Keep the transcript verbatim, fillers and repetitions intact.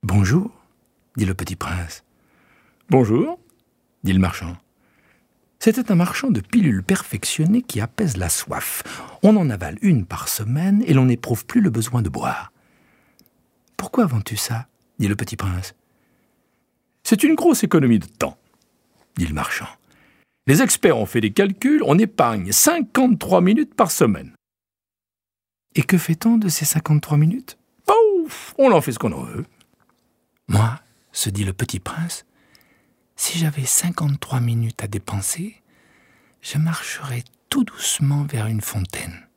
Bonjour, dit le petit prince. Bonjour, dit le marchand. C'était un marchand de pilules perfectionnées qui apaisent la soif. On en avale une par semaine et l'on n'éprouve plus le besoin de boire. Pourquoi vends-tu ça ? dit le petit prince. C'est une grosse économie de temps, dit le marchand. Les experts ont fait des calculs, on épargne cinquante-trois minutes par semaine. Et que fait-on de ces cinquante-trois minutes ? Pouf, on en fait ce qu'on en veut. Moi, se dit le petit prince, si j'avais cinquante-trois minutes à dépenser, je marcherais tout doucement vers une fontaine.